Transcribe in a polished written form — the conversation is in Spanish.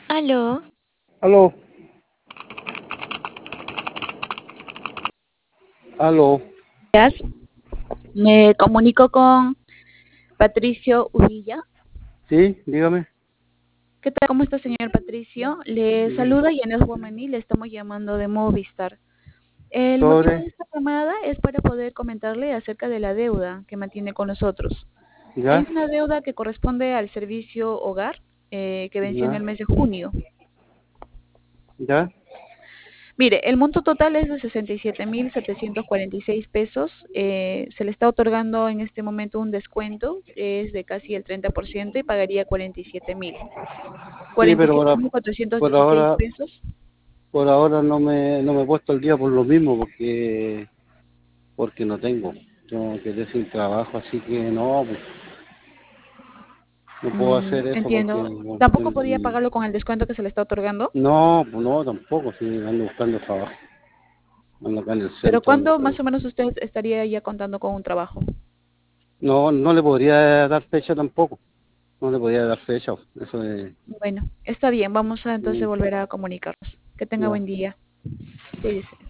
Aló, Aló, aló, Días. Me comunico con Patricio Uvilla. sí, dígame. ¿Qué tal? ¿Cómo está, señor Patricio? Le Bien. saluda Yanes Guamaní, le estamos llamando de Movistar. El motivo de Sobre, esta llamada es para poder comentarle acerca de la deuda que mantiene con nosotros. Hay ya, una deuda que corresponde al servicio hogar que venció en ya, el mes de junio. ya, Mire, el monto total es de 67.746 pesos. Se le está otorgando en este momento un descuento que es de casi el 30% y pagaría sí, cuarenta y pero siete mil cuatrocientos por dieciséis ahora, pesos. por ahora no me he puesto el día por lo mismo, porque no tengo. Tengo que decir sin trabajo, así que no, pues, no puedo hacer eso porque Entiendo. no, ¿Tampoco podría pagarlo con el descuento que se le está otorgando? no, pues no, tampoco, si ando buscando trabajo, ando acá en el Pero centro, ando ¿cuándo por más ahí. o menos usted estaría ya contando con un trabajo? No, no le podría dar fecha tampoco, no le podría dar fecha, eso es, Bueno, está bien, vamos a entonces volver a comunicarnos. Que tenga ya. buen día. Cuídese.